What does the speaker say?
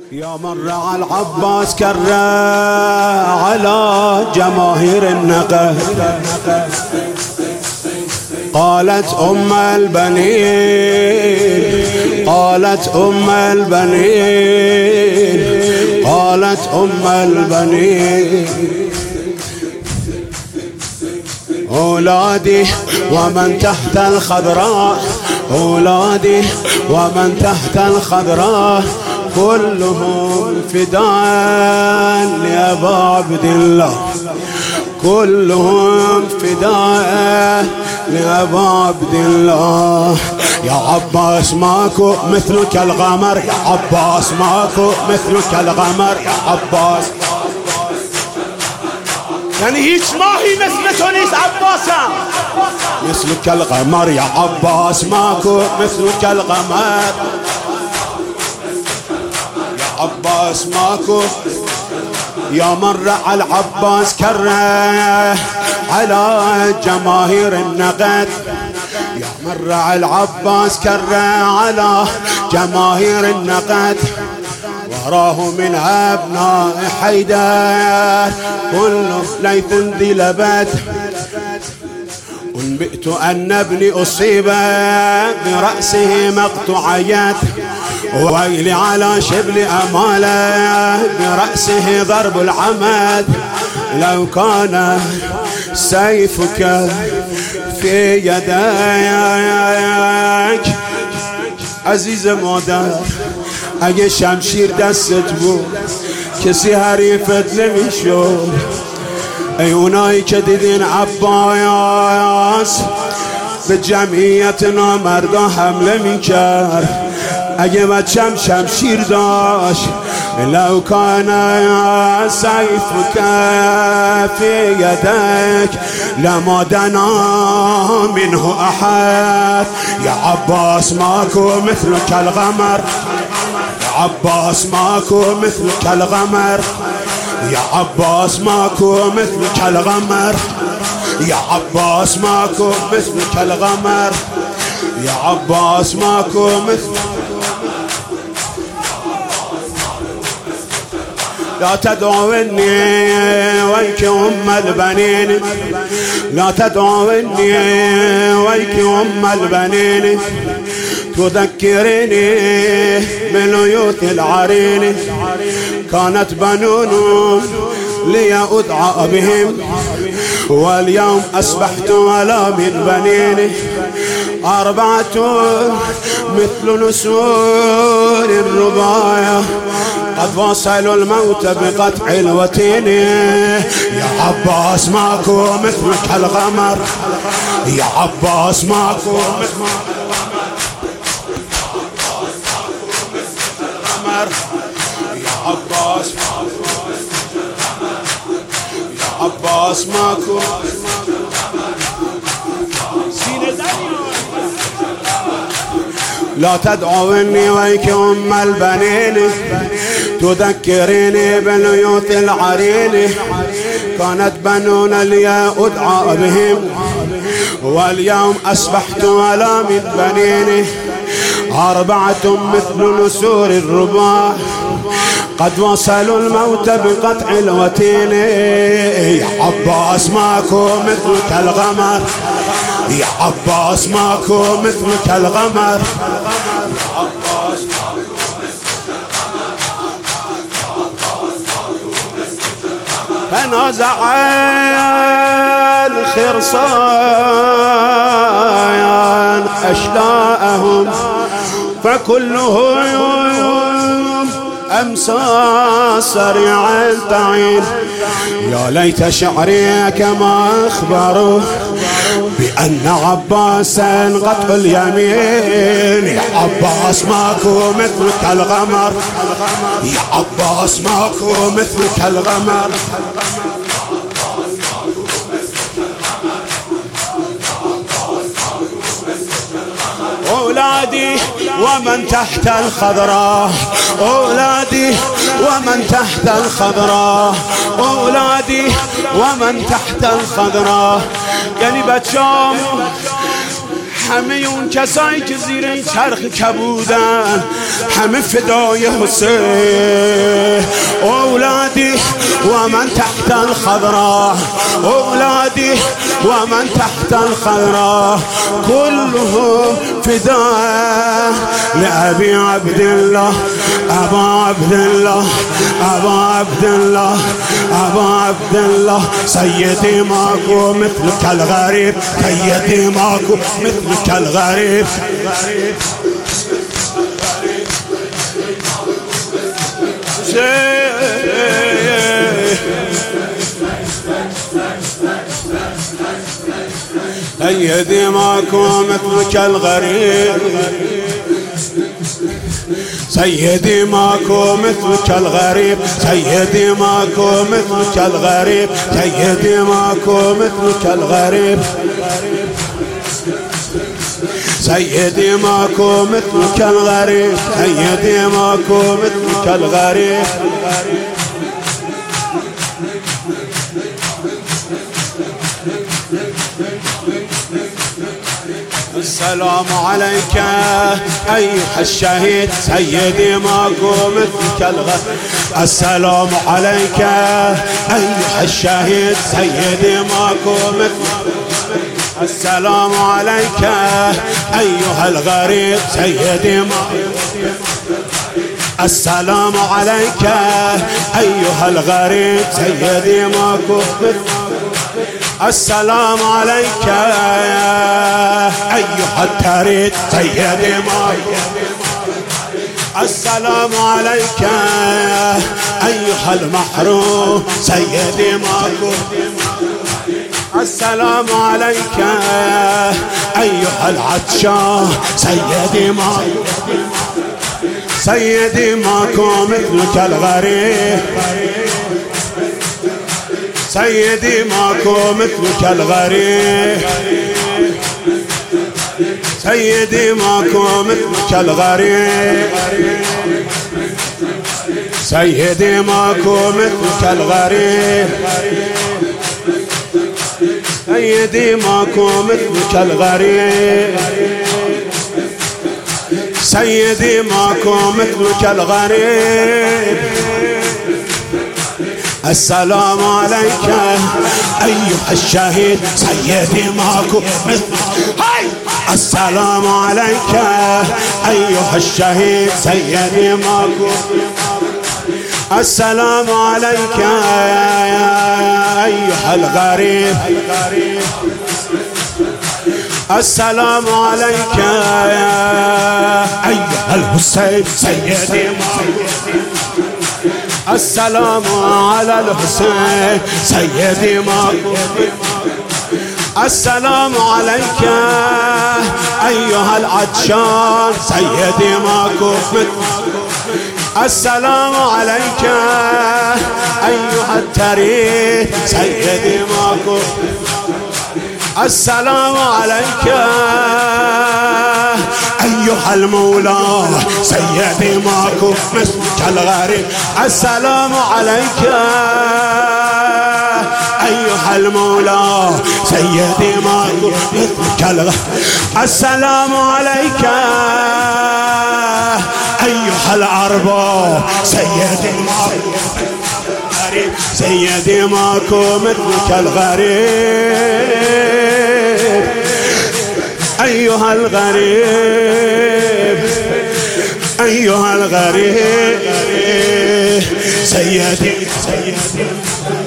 يا من رعى العباس كره على جماهير النقد. قالت أم البنين، قالت أم البنين، قالت أم البنين: أولادي ومن تحت الخضراء، أولادي ومن تحت الخضراء كلهم فداء لأبا عبد الله، كلهم فداء لأبا عبد الله. يا عباس ماكو مثلك الغمر، يا عباس ماكو مثلك الغمر، يا عباس. يعني هيك ما هي مثل تونس عباسا مثلك الغمر، يا عباس ماكو مثلك الغمر، يا عباس ماكو. يا من رعى العباس كره على جماهير النقد، يا من رعى العباس كره على جماهير النقد. وراه من أبناء حيدر كل ليث ذي لبد. أنبئت أن ابني أصيب برأسه مقطوعيات، ويلي على شبل أماله برأسه ضرب العمد. لو كان سيفك في يديك عزيز مادر، اگه شمشیر دستت بود کسی حریفت نمیشد. ای اونایی که دیدین عباس به جمعیت نامردا حمله میکرد، اگه بچم شمشیر داشت. لو کان سیفک فی یدک لما دنا منه احد. یا عباس ماکو مثلک الغمر، يا عباس ماكو مثلك الغمر، يا عباس ماكو مثلك الغمر، يا عباس ماكو مثلك الغمر، يا عباس ماكو مثلك. لا تدعوني ويك أم البنين، لا تدعوني ويك أم البنين. تذكرني بليوت العرين، كانت بنون لي أدعى بهم، واليوم أصبحت ولا من بنين. أربعة مثل نسور الربايا قد واصلوا الموت بقطع الوتين. يا عباس ماكو مثلك الغمر، يا عباس ماكو مثلك الغمر، يا عباس، يا عباس ماكو. لا تدعوني ويك أم البنين، تذكريني بليوت العرين. كانت بنون لي أدعى بهم، واليوم أصبحت ولا من بنين. أربعة مثل نسور الرباع قد وصلوا الموت بقطع الوتين. يا عباس ماكو مثلك الغمر، يا عباس ماكو مثلك الغمر، يا عباس ماكو مثلك الغمر. فنازع الخرصان أشلاءهم فكلهم أمسى سريعا تعين. يا ليت شعري كما أخبروا بأن عباسا قطع اليمين. يا عباس ماكو مثلك الغمر، يا عباس ماكو مثلك الغمر. أولادي ومن تحت الخضراء، أولادي ومن تحت الخضراء، أولادي ومن تحت الخضراء. يعني بچام همه اون کسایی که زیر این چرخ کبودن همه فدای حسین. اولادی و من تحت الخضراء، اولادی و من تحت الخضراء كلهم فداء لأبي عبد الله، أبا عبد الله، أبا عبد الله، أبا عبد الله. سيدي ماكو مثلك الغريب، سيدي ماكو مثلك الغريب. سيدي ماكو مثلك الغريب، سيدي ماكو مثلك الغريب، سيدي ماكو مثلك الغريب، سيدي ماكو مثلك الغريب، سيدي ماكو مثلك الغريب، سيدي ماكو مثلك الغريب. السلام عليك أيها الشهيد، سيدي ماكو مثلك الغريب. السلام عليك أيها الشهيد، سيدي ماكو مثلك. السلام عليك أيها الغريب، سيدي ماكو. السلام عليك أيها الغريب، سيدي ماكو. السلام عليك أيها التريد، سيدي ماكو. السلام عليك أيها المحروم، سيدي ماكو. السلام عليك أيها العطشان، سيدي ماكو. سيدي ماكو مثلك الغريب، سيدي ماكو مثلك الغريب، سيدي ماكو مثلك الغريب، سيدي ماكو مثلك الغريب، سيدي ماكو مثلك الغريب، سيدي ماكو مثلك الغريب. السلام عليك أيها الشهيد، سيدي ماكو مثلك. السلام عليك أيها الشهيد، سيدي ماكو. السلام عليك أيها الغريب، السلام عليك أيها الحسين، سيدي ماكو. السلام على الحسين، سيدي ماكو. السلام عليك أيها العطشان، سيدي ماكو. السلام عليك أيها التريد، سيدي ماكو. السلام عليك أيها المولى، سيدي ماكو مثلك الغريب. السلام عليك أيها المولى، سيدي ماكو مثلك الغريب. السلام عليك أيها الأرباب، سيدي ماكو. سيدي ماكو مثلك الغريب، أيها الغريب، أيها الغريب. سيدي